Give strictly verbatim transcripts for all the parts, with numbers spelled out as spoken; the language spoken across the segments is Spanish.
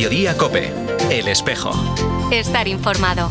Mediodía COPE. El Espejo. Estar informado.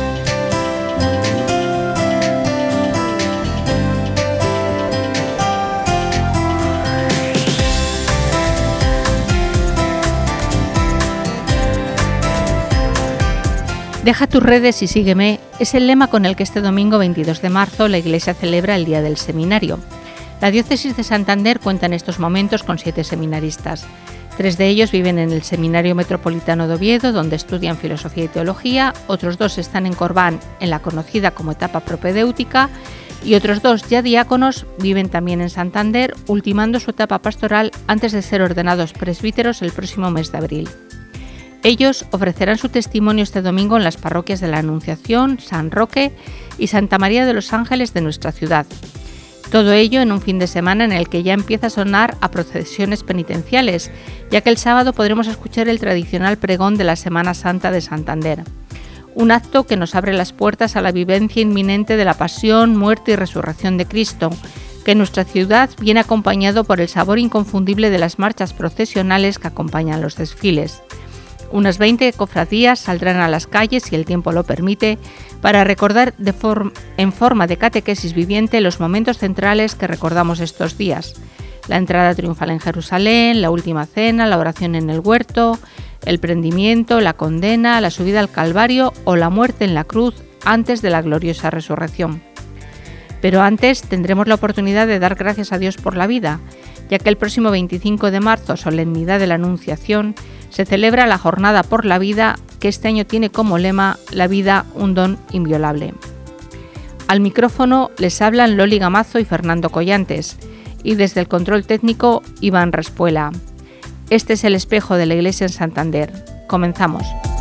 Deja tus redes y sígueme es el lema con el que este domingo veintidós de marzo la Iglesia celebra el Día del Seminario. La Diócesis de Santander cuenta en estos momentos con siete seminaristas. Tres de ellos viven en el Seminario Metropolitano de Oviedo, donde estudian Filosofía y Teología, otros dos están en Corbán, en la conocida como etapa propedéutica, y otros dos, ya diáconos, viven también en Santander, ultimando su etapa pastoral antes de ser ordenados presbíteros el próximo mes de abril. Ellos ofrecerán su testimonio este domingo en las parroquias de la Anunciación, San Roque y Santa María de los Ángeles de nuestra ciudad. Todo ello en un fin de semana en el que ya empieza a sonar a procesiones penitenciales, ya que el sábado podremos escuchar el tradicional pregón de la Semana Santa de Santander. Un acto que nos abre las puertas a la vivencia inminente de la pasión, muerte y resurrección de Cristo, que en nuestra ciudad viene acompañado por el sabor inconfundible de las marchas procesionales que acompañan los desfiles. Unas veinte cofradías saldrán a las calles, si el tiempo lo permite, para recordar de form- en forma de catequesis viviente los momentos centrales que recordamos estos días. La entrada triunfal en Jerusalén, la última cena, la oración en el huerto, el prendimiento, la condena, la subida al Calvario o la muerte en la cruz antes de la gloriosa resurrección. Pero antes tendremos la oportunidad de dar gracias a Dios por la vida, ya que el próximo veinticinco de marzo, solemnidad de la Anunciación, se celebra la Jornada por la Vida, que este año tiene como lema La vida, un don inviolable. Al micrófono les hablan Loli Gamazo y Fernando Collantes, y desde el control técnico Iván Respuela. Este es el Espejo de la Iglesia en Santander. Comenzamos.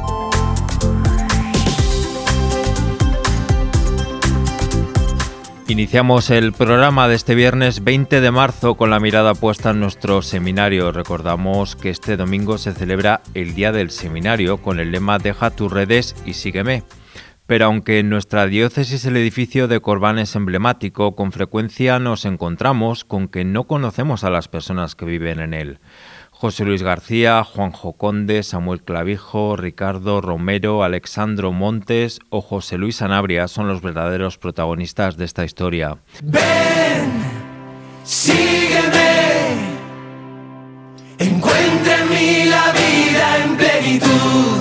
Iniciamos el programa de este viernes veinte de marzo con la mirada puesta en nuestro seminario. Recordamos que este domingo se celebra el Día del Seminario con el lema Deja tus redes y sígueme. Pero aunque en nuestra diócesis el edificio de Corbán es emblemático, con frecuencia nos encontramos con que no conocemos a las personas que viven en él. José Luis García, Juanjo Conde, Samuel Clavijo, Ricardo Romero, Alexandro Montes o José Luis Sanabria son los verdaderos protagonistas de esta historia. Ven, sígueme, encuentra en mí la vida en plenitud.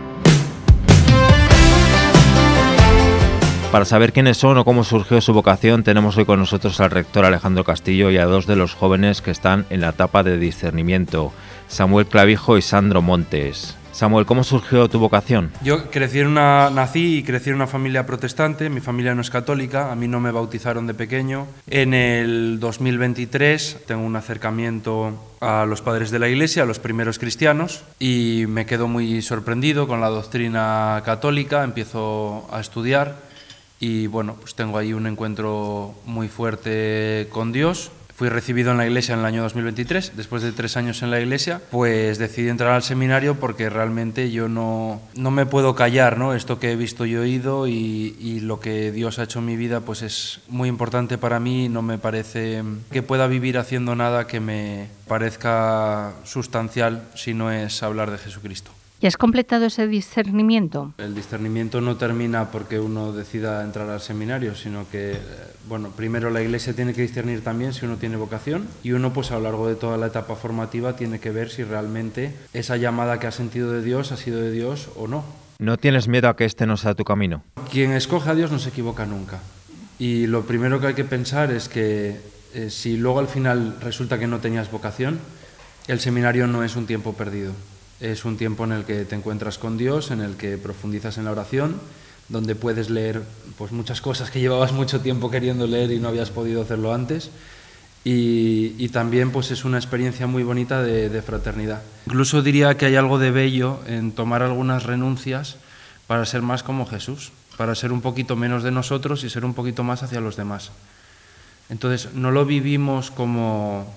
Para saber quiénes son o cómo surgió su vocación, tenemos hoy con nosotros al rector Alejandro Castillo y a dos de los jóvenes que están en la etapa de discernimiento, Samuel Clavijo y Sandro Montes. Samuel, ¿cómo surgió tu vocación? Yo crecí en una, nací y crecí en una familia protestante, mi familia no es católica, a mí no me bautizaron de pequeño. En el dos mil veintitrés tengo un acercamiento a los padres de la Iglesia, a los primeros cristianos, y me quedo muy sorprendido con la doctrina católica, empiezo a estudiar. Y bueno, pues tengo ahí un encuentro muy fuerte con Dios. Fui recibido en la iglesia en el año dos mil veintitrés. Después de tres años en la iglesia, pues decidí entrar al seminario porque realmente yo no, no me puedo callar, ¿no? Esto que he visto y oído y, y lo que Dios ha hecho en mi vida pues es muy importante para mí. No me parece que pueda vivir haciendo nada que me parezca sustancial si no es hablar de Jesucristo. ¿Y has completado ese discernimiento? El discernimiento no termina porque uno decida entrar al seminario, sino que, bueno, primero la Iglesia tiene que discernir también si uno tiene vocación y uno pues a lo largo de toda la etapa formativa tiene que ver si realmente esa llamada que ha sentido de Dios ha sido de Dios o no. ¿No tienes miedo a que este no sea tu camino? Quien escoge a Dios no se equivoca nunca. Y lo primero que hay que pensar es que eh, si luego al final resulta que no tenías vocación, el seminario no es un tiempo perdido. Es un tiempo en el que te encuentras con Dios, en el que profundizas en la oración, donde puedes leer pues, muchas cosas que llevabas mucho tiempo queriendo leer y no habías podido hacerlo antes. Y, y también pues, es una experiencia muy bonita de, de fraternidad. Incluso diría que hay algo de bello en tomar algunas renuncias para ser más como Jesús, para ser un poquito menos de nosotros y ser un poquito más hacia los demás. Entonces no lo vivimos como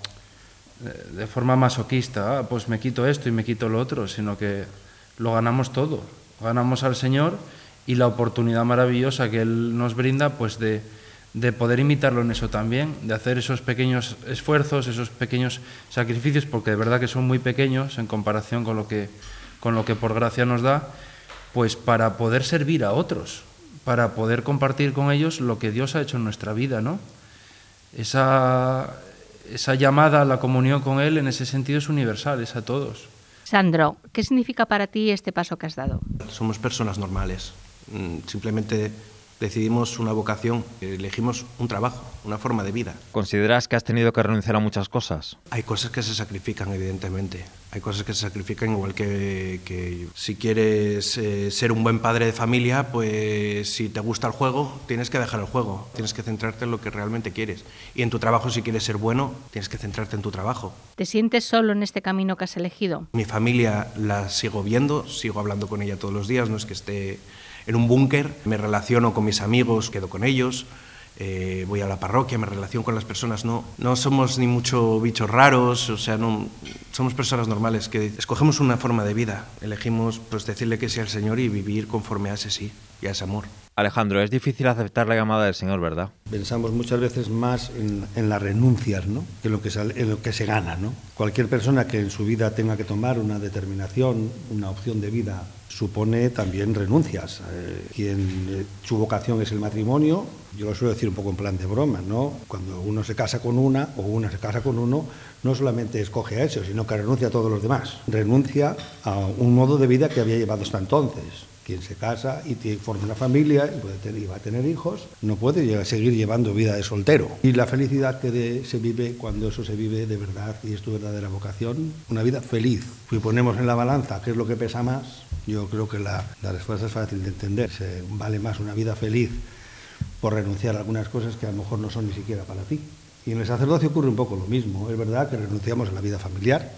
de forma masoquista, ah, pues me quito esto y me quito lo otro, sino que lo ganamos todo, ganamos al Señor y la oportunidad maravillosa que Él nos brinda pues de, de poder imitarlo en eso también, de hacer esos pequeños esfuerzos, esos pequeños sacrificios, porque de verdad que son muy pequeños en comparación con lo que con lo que por gracia nos da, pues para poder servir a otros, para poder compartir con ellos lo que Dios ha hecho en nuestra vida, ¿no? Esa, esa llamada a la comunión con Él en ese sentido es universal, es a todos. Sandro, ¿qué significa para ti este paso que has dado? Somos personas normales, simplemente decidimos una vocación, elegimos un trabajo, una forma de vida. ¿Consideras que has tenido que renunciar a muchas cosas? Hay cosas que se sacrifican, evidentemente. Hay cosas que se sacrifican, igual que, que si quieres eh, ser un buen padre de familia, pues si te gusta el juego, tienes que dejar el juego. Tienes que centrarte en lo que realmente quieres. Y en tu trabajo, si quieres ser bueno, tienes que centrarte en tu trabajo. ¿Te sientes solo en este camino que has elegido? Mi familia la sigo viendo, sigo hablando con ella todos los días, no es que esté en un búnker, me relaciono con mis amigos, quedo con ellos, eh, voy a la parroquia, me relaciono con las personas, no, no somos ni mucho bichos raros, o sea, no, somos personas normales que escogemos una forma de vida, elegimos pues decirle que sí al Señor y vivir conforme a ese sí y a ese amor. Alejandro, es difícil aceptar la llamada del Señor, ¿verdad? Pensamos muchas veces más en, en las renuncias, ¿no?, que en lo que, sale, en lo que se gana, ¿no? Cualquier persona que en su vida tenga que tomar una determinación, una opción de vida, supone también renuncias. Eh, quien eh, su vocación es el matrimonio, yo lo suelo decir un poco en plan de broma, ¿no? Cuando uno se casa con una o una se casa con uno, no solamente escoge a eso, sino que renuncia a todos los demás. Renuncia a un modo de vida que había llevado hasta entonces. Quien se casa y tiene, forma una familia y, puede tener, y va a tener hijos, no puede llegar, seguir llevando vida de soltero. Y la felicidad que de, se vive cuando eso se vive de verdad y es tu verdadera vocación, una vida feliz. Si ponemos en la balanza qué es lo que pesa más, yo creo que la, la respuesta es fácil de entender. Se vale más una vida feliz por renunciar a algunas cosas que a lo mejor no son ni siquiera para ti. Y en el sacerdocio ocurre un poco lo mismo. Es verdad que renunciamos a la vida familiar,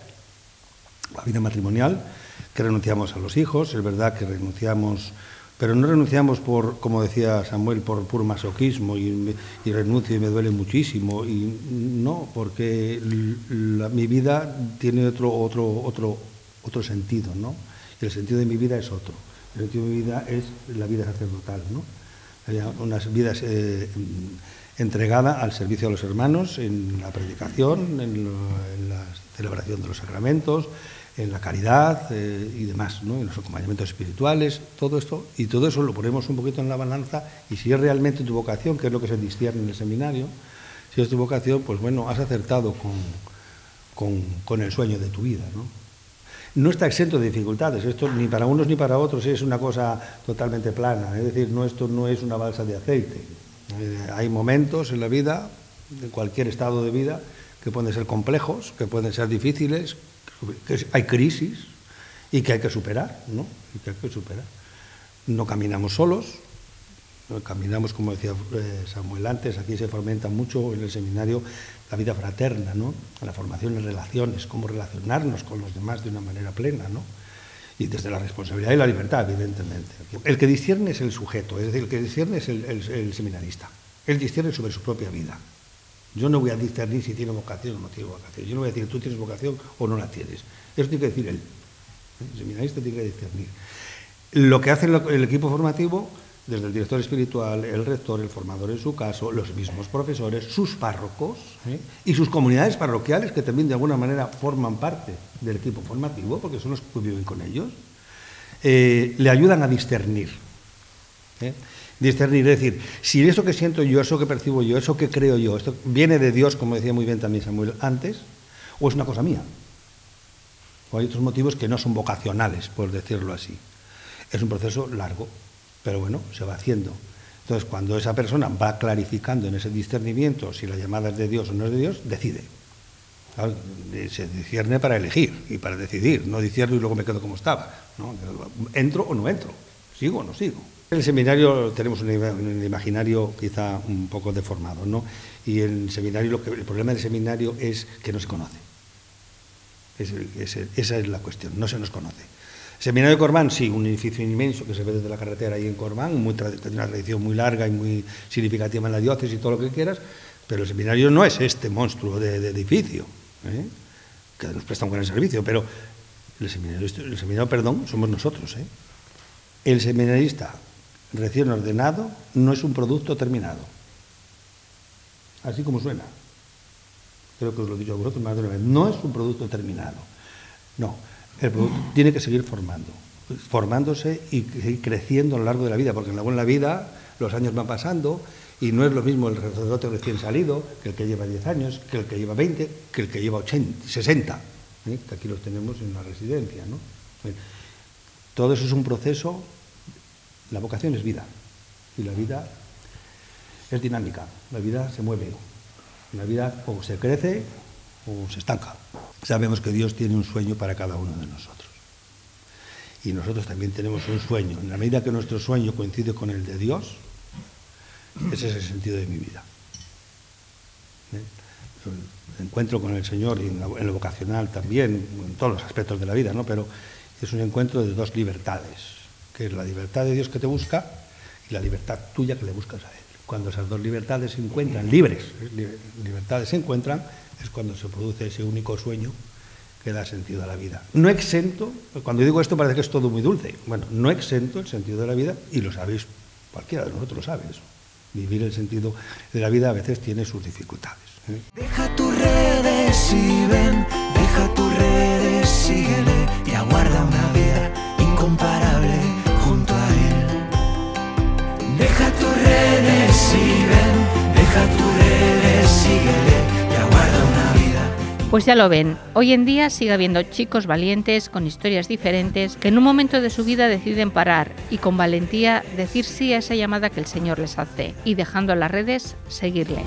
a la vida matrimonial, que renunciamos a los hijos, es verdad que renunciamos, pero no renunciamos por, como decía Samuel, por puro masoquismo y, y renuncio y me duele muchísimo, y no, porque la, mi vida tiene otro, otro, otro, otro sentido, ¿no? Y el sentido de mi vida es otro. El sentido de mi vida es la vida sacerdotal, ¿no? Unas vidas eh, entregada al servicio de los hermanos, en la predicación, en, lo, en la celebración de los sacramentos, en la caridad eh, y demás, ¿no?, en los acompañamientos espirituales, todo esto, y todo eso lo ponemos un poquito en la balanza, y si es realmente tu vocación, que es lo que se discierne en el seminario, si es tu vocación, pues bueno, has acertado con, con, con el sueño de tu vida, ¿no? No está exento de dificultades, esto ni para unos ni para otros es una cosa totalmente plana, es decir, no, esto no es una balsa de aceite. Eh, hay momentos en la vida, en cualquier estado de vida, que pueden ser complejos, que pueden ser difíciles, que hay crisis y que hay que superar, ¿no? Y que hay que superar. No caminamos solos, no caminamos, como decía Samuel antes, aquí se fomenta mucho en el seminario la vida fraterna, ¿no?, la formación en relaciones, cómo relacionarnos con los demás de una manera plena, ¿no?, y desde la responsabilidad y la libertad, evidentemente. El que discierne es el sujeto, es decir, el que discierne es el, el, el seminarista. Él discierne sobre su propia vida. Yo no voy a discernir si tiene vocación o no tiene vocación. Yo no voy a decir, tú tienes vocación o no la tienes. Eso tiene que decir él. El seminarista tiene que discernir. Lo que hace el equipo formativo, desde el director espiritual, el rector, el formador en su caso, los mismos profesores, sus párrocos, ¿eh?, y sus comunidades parroquiales, que también de alguna manera forman parte del equipo formativo, porque son los que viven con ellos, eh, le ayudan a discernir. ¿eh? Discernir, es decir, si eso que siento yo, eso que percibo yo, eso que creo yo, esto viene de Dios, como decía muy bien también Samuel antes, o es una cosa mía. O hay otros motivos que no son vocacionales, por decirlo así. Es un proceso largo, pero bueno, se va haciendo. Entonces, cuando esa persona va clarificando en ese discernimiento si la llamada es de Dios o no es de Dios, decide. ¿Sabes? Se discierne para elegir y para decidir, no discierno y luego me quedo como estaba, ¿no? ¿Entro o no entro? ¿Sigo o no sigo? En el seminario tenemos un imaginario quizá un poco deformado, ¿no? Y en el seminario, lo que, el problema del seminario es que no se conoce. Es, es, esa es la cuestión, no se nos conoce. El seminario de Cormán, sí, un edificio inmenso que se ve desde la carretera ahí en Cormán, muy tra una tradición muy larga y muy significativa en la diócesis y todo lo que quieras, pero el seminario no es este monstruo de, de edificio, ¿eh?, que nos presta un gran servicio, pero el seminario, el seminario, perdón, somos nosotros, ¿eh? El seminarista recién ordenado no es un producto terminado, así como suena. Creo que os lo he dicho a vosotros más de una vez, no es un producto terminado, no. El producto tiene que seguir formando, formándose y seguir creciendo a lo largo de la vida, porque en la vida los años van pasando y no es lo mismo el sacerdote recién salido que el que lleva diez años, que el que lleva veinte, que el que lleva ochenta, sesenta, ¿eh? Que aquí los tenemos en una residencia, ¿no? Todo eso es un proceso. La vocación es vida y la vida es dinámica, la vida se mueve, la vida o se crece o se estanca. Sabemos que Dios tiene un sueño para cada uno de nosotros y nosotros también tenemos un sueño. En la medida que nuestro sueño coincide con el de Dios, ese es el sentido de mi vida. ¿Eh? El encuentro con el Señor y en, la, en lo vocacional también, en todos los aspectos de la vida, ¿no? Pero es un encuentro de dos libertades, que es la libertad de Dios que te busca y la libertad tuya que le buscas a Él. Cuando esas dos libertades se encuentran, libres, libertades se encuentran, es cuando se produce ese único sueño que da sentido a la vida. No exento, cuando digo esto parece que es todo muy dulce, bueno, no exento el sentido de la vida, y lo sabéis, cualquiera de nosotros lo sabe eso. Vivir el sentido de la vida a veces tiene sus dificultades, ¿eh? Deja tus redes y ven, deja tus redes, síguele y aguarda una vida incomparable junto a Él. Deja tus redes y ven, deja tus redes, síguele y aguarda una vida. Pues ya lo ven, hoy en día sigue habiendo chicos valientes con historias diferentes que en un momento de su vida deciden parar y con valentía decir sí a esa llamada que el Señor les hace y dejando las redes seguirle.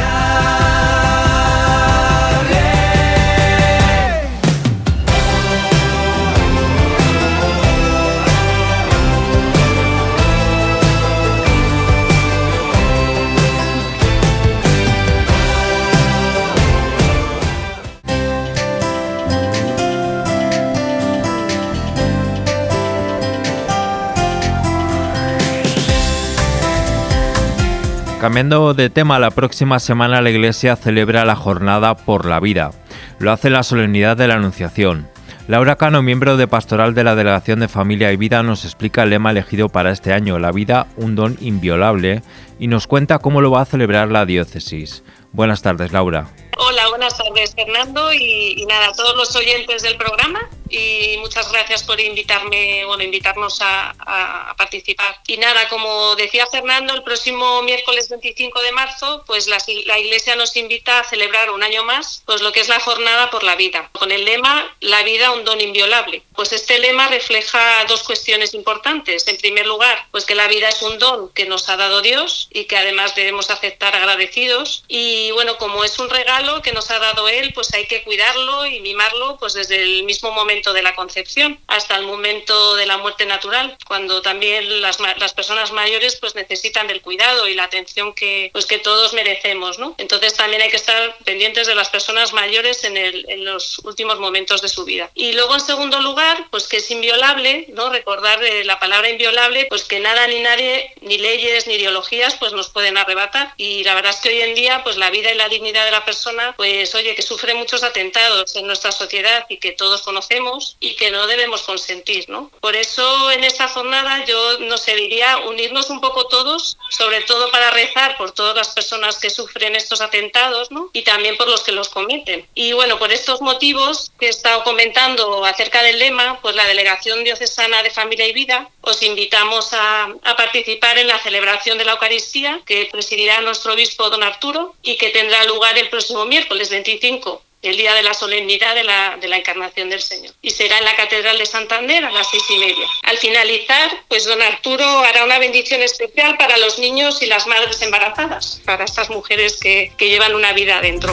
Cambiando de tema, la próxima semana la Iglesia celebra la Jornada por la Vida. Lo hace en la solemnidad de la Anunciación. Laura Cano, miembro de Pastoral de la Delegación de Familia y Vida, nos explica el lema elegido para este año, la vida, un don inviolable, y nos cuenta cómo lo va a celebrar la diócesis. Buenas tardes, Laura. Hola, buenas tardes, Fernando, y, y nada, a todos los oyentes del programa, y muchas gracias por invitarme, bueno, invitarnos a, a, a participar. Y nada, como decía Fernando, el próximo miércoles veinticinco de marzo, pues la, la Iglesia nos invita a celebrar un año más, pues lo que es la Jornada por la Vida, con el lema La vida, un don inviolable. Pues este lema refleja dos cuestiones importantes. En primer lugar, pues que la vida es un don que nos ha dado Dios y que además debemos aceptar agradecidos. Y bueno, como es un regalo que nos ha dado Él, pues hay que cuidarlo y mimarlo pues desde el mismo momento de la concepción hasta el momento de la muerte natural, cuando también las, las personas mayores pues necesitan del cuidado y la atención que, pues, que todos merecemos, ¿no? Entonces también hay que estar pendientes de las personas mayores en, el, en los últimos momentos de su vida. Y luego, en segundo lugar, pues que es inviolable, ¿no? Recordar eh, la palabra inviolable, pues que nada ni nadie, ni leyes ni ideologías pues nos pueden arrebatar. Y la verdad es que hoy en día pues la vida y la dignidad de la persona, pues oye, que sufre muchos atentados en nuestra sociedad y que todos conocemos y que no debemos consentir, ¿no? Por eso en esta jornada yo, no sé, diría unirnos un poco todos, sobre todo para rezar por todas las personas que sufren estos atentados, ¿no? Y también por los que los cometen. Y bueno, por estos motivos que he estado comentando acerca del lema, pues la Delegación Diocesana de Familia y Vida os invitamos a, a participar en la celebración de la Eucaristía que presidirá nuestro obispo don Arturo y que tendrá lugar el próximo miércoles veinticinco, el día de la solemnidad de la, de la Encarnación del Señor. Y será en la Catedral de Santander a las seis y media. Al finalizar, pues don Arturo hará una bendición especial para los niños y las madres embarazadas, para estas mujeres que, que llevan una vida adentro.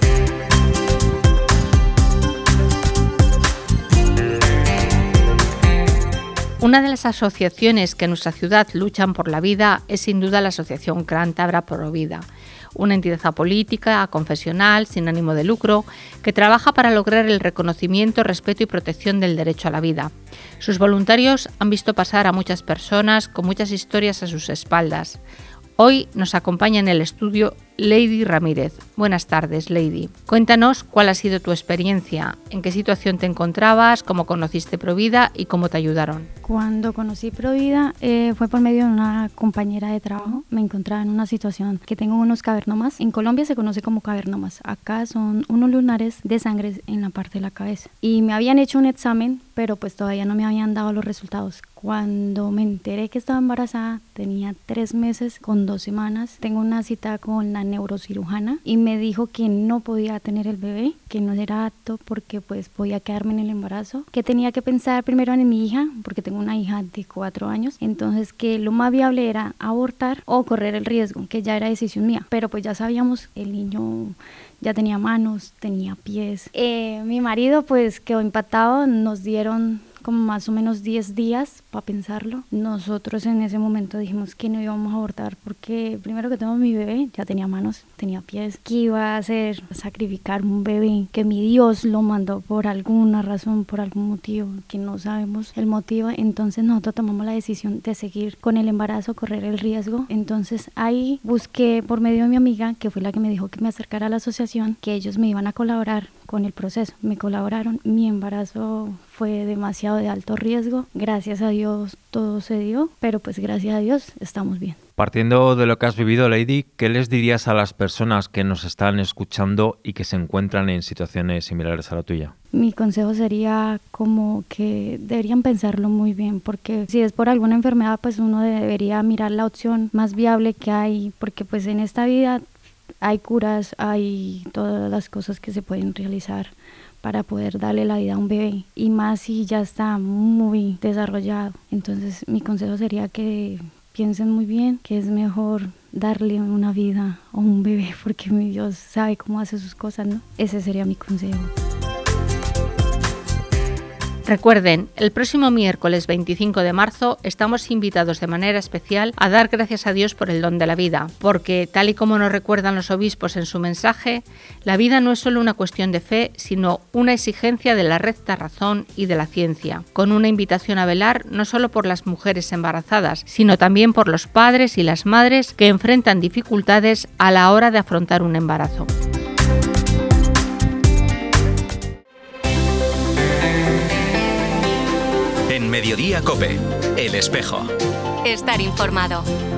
Una de las asociaciones que en nuestra ciudad luchan por la vida es sin duda la Asociación Cántabra Pro Vida, una entidad apolítica, confesional, sin ánimo de lucro, que trabaja para lograr el reconocimiento, respeto y protección del derecho a la vida. Sus voluntarios han visto pasar a muchas personas con muchas historias a sus espaldas. Hoy nos acompaña en el estudio Lady Ramírez. Buenas tardes, Lady. Cuéntanos cuál ha sido tu experiencia, en qué situación te encontrabas, cómo conociste Provida y cómo te ayudaron. Cuando conocí Provida eh, fue por medio de una compañera de trabajo. Me encontraba en una situación que tengo unos cavernomas. En Colombia se conoce como cavernomas. Acá son unos lunares de sangre en la parte de la cabeza. Y me habían hecho un examen, pero pues todavía no me habían dado los resultados. Cuando me enteré que estaba embarazada, tenía tres meses con dos semanas. Tengo una cita con la neurocirujana y me dijo que no podía tener el bebé, que no era apto porque pues podía quedarme en el embarazo, que tenía que pensar primero en mi hija, porque tengo una hija de cuatro años, entonces que lo más viable era abortar o correr el riesgo, que ya era decisión mía, pero pues ya sabíamos, el niño ya tenía manos, tenía pies. Eh, mi marido pues quedó impactado, nos dieron como más o menos diez días para pensarlo. Nosotros en ese momento dijimos que no íbamos a abortar porque primero que todo mi bebé ya tenía manos, tenía pies. ¿Qué iba a hacer? Sacrificar un bebé que mi Dios lo mandó por alguna razón, por algún motivo que no sabemos el motivo. Entonces nosotros tomamos la decisión de seguir con el embarazo, correr el riesgo. Entonces ahí busqué por medio de mi amiga, que fue la que me dijo que me acercara a la asociación, que ellos me iban a colaborar con el proceso. Me colaboraron, mi embarazo fue demasiado de alto riesgo, gracias a Dios todo se dio, pero pues gracias a Dios estamos bien. Partiendo de lo que has vivido, Lady, ¿qué les dirías a las personas que nos están escuchando y que se encuentran en situaciones similares a la tuya? Mi consejo sería como que deberían pensarlo muy bien, porque si es por alguna enfermedad, pues uno debería mirar la opción más viable que hay, porque pues en esta vida hay curas, hay todas las cosas que se pueden realizar para poder darle la vida a un bebé, y más si ya está muy desarrollado. Entonces mi consejo sería que piensen muy bien que es mejor darle una vida a un bebé, porque mi Dios sabe cómo hace sus cosas, ¿no? Ese sería mi consejo. Recuerden, el próximo miércoles veinticinco de marzo estamos invitados de manera especial a dar gracias a Dios por el don de la vida, porque tal y como nos recuerdan los obispos en su mensaje, la vida no es solo una cuestión de fe, sino una exigencia de la recta razón y de la ciencia, con una invitación a velar no solo por las mujeres embarazadas, sino también por los padres y las madres que enfrentan dificultades a la hora de afrontar un embarazo. En Mediodía COPE, El Espejo. Estar informado.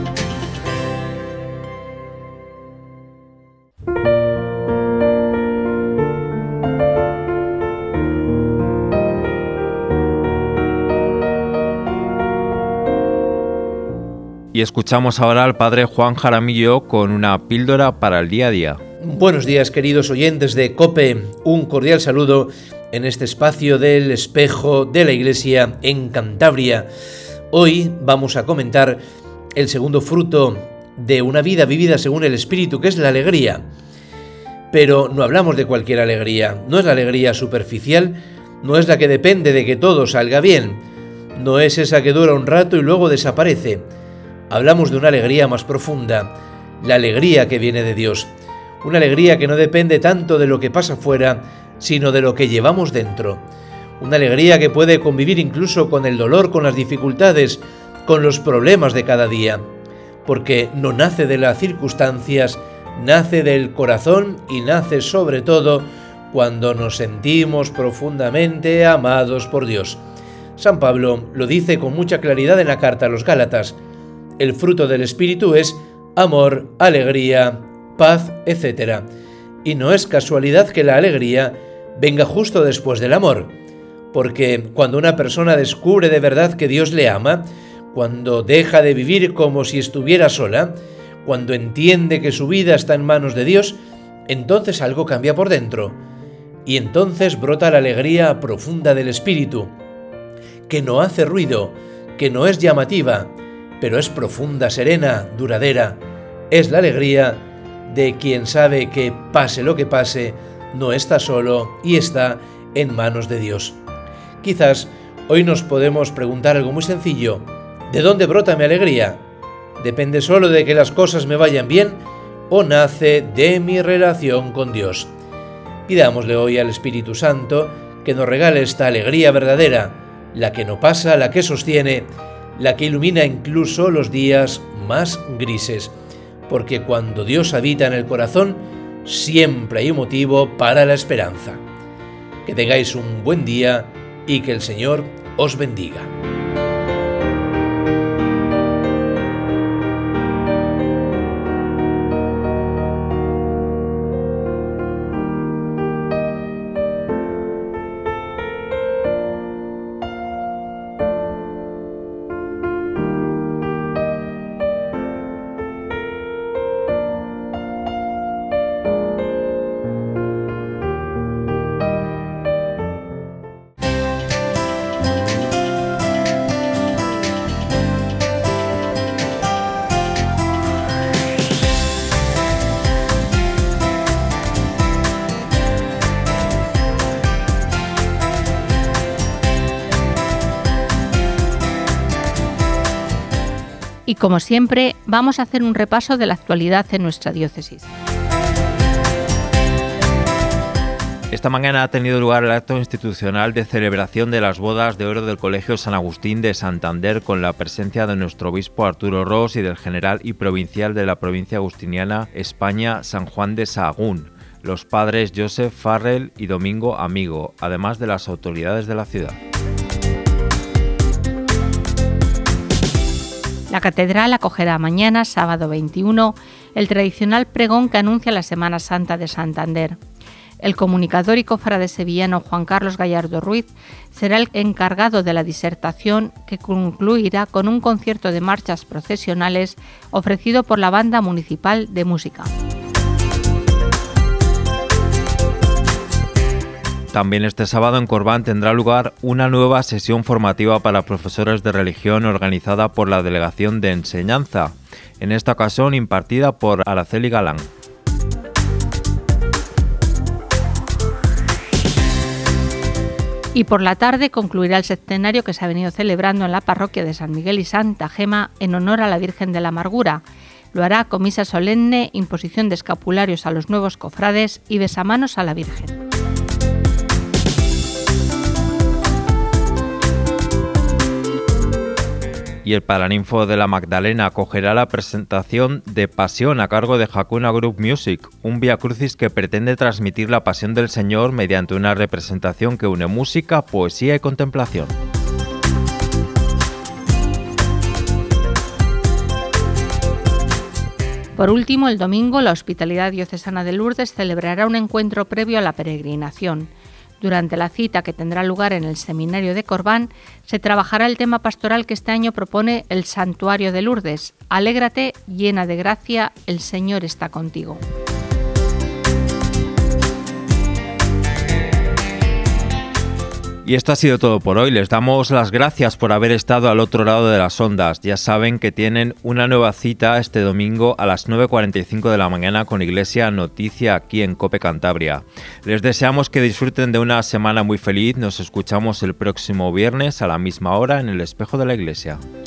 Y escuchamos ahora al padre Juan Jaramillo con una píldora para el día a día. Buenos días, queridos oyentes de COPE. Un cordial saludo en este espacio del Espejo de la Iglesia en Cantabria. Hoy vamos a comentar el segundo fruto de una vida vivida según el Espíritu, que es la alegría. Pero no hablamos de cualquier alegría, no es la alegría superficial, no es la que depende de que todo salga bien, no es esa que dura un rato y luego desaparece. Hablamos de una alegría más profunda, la alegría que viene de Dios, una alegría que no depende tanto de lo que pasa fuera, sino de lo que llevamos dentro. Una alegría que puede convivir incluso con el dolor, con las dificultades, con los problemas de cada día, porque no nace de las circunstancias, nace del corazón y nace sobre todo cuando nos sentimos profundamente amados por Dios. San Pablo lo dice con mucha claridad en la carta a los Gálatas. El fruto del Espíritu es amor, alegría, paz, etcétera. Y no es casualidad que la alegría venga justo después del amor, porque cuando una persona descubre de verdad que Dios le ama, cuando deja de vivir como si estuviera sola, cuando entiende que su vida está en manos de Dios, entonces algo cambia por dentro, y entonces brota la alegría profunda del Espíritu, que no hace ruido, que no es llamativa, pero es profunda, serena, duradera. Es la alegría de quien sabe que, pase lo que pase, no está solo y está en manos de Dios. Quizás hoy nos podemos preguntar algo muy sencillo. ¿De dónde brota mi alegría? ¿Depende solo de que las cosas me vayan bien o nace de mi relación con Dios? Pidámosle hoy al Espíritu Santo que nos regale esta alegría verdadera, la que no pasa, la que sostiene, la que ilumina incluso los días más grises. porque cuando Dios habita en el corazón, siempre hay un motivo para la esperanza. Que tengáis un buen día y que el Señor os bendiga. Y como siempre, vamos a hacer un repaso de la actualidad en nuestra diócesis. Esta mañana ha tenido lugar el acto institucional de celebración de las bodas de oro del Colegio San Agustín de Santander, con la presencia de nuestro obispo Arturo Ros y del general y provincial de la provincia agustiniana España, San Juan de Sahagún, los padres Joseph Farrell y Domingo Amigo, además de las autoridades de la ciudad. La catedral acogerá mañana, sábado veintiuno, el tradicional pregón que anuncia la Semana Santa de Santander. El comunicador y cofrade sevillano Juan Carlos Gallardo Ruiz será el encargado de la disertación, que concluirá con un concierto de marchas procesionales ofrecido por la Banda Municipal de Música. También este sábado en Corbán tendrá lugar una nueva sesión formativa para profesores de religión organizada por la Delegación de Enseñanza, en esta ocasión impartida por Araceli Galán. Y por la tarde concluirá el septenario que se ha venido celebrando en la parroquia de San Miguel y Santa Gema en honor a la Virgen de la Amargura. Lo hará con misa solemne, imposición de escapularios a los nuevos cofrades y besamanos a la Virgen. Y el Paraninfo de la Magdalena acogerá la presentación de Pasión a cargo de Hakuna Group Music, un Vía Crucis que pretende transmitir la pasión del Señor mediante una representación que une música, poesía y contemplación. Por último, el domingo, la Hospitalidad Diocesana de Lourdes celebrará un encuentro previo a la peregrinación. Durante la cita, que tendrá lugar en el Seminario de Corbán, se trabajará el tema pastoral que este año propone el Santuario de Lourdes. Alégrate, llena de gracia, el Señor está contigo. Y esto ha sido todo por hoy. Les damos las gracias por haber estado al otro lado de las ondas. Ya saben que tienen una nueva cita este domingo a las nueve cuarenta y cinco de la mañana con Iglesia Noticia aquí en COPE Cantabria. Les deseamos que disfruten de una semana muy feliz. Nos escuchamos el próximo viernes a la misma hora en el Espejo de la Iglesia.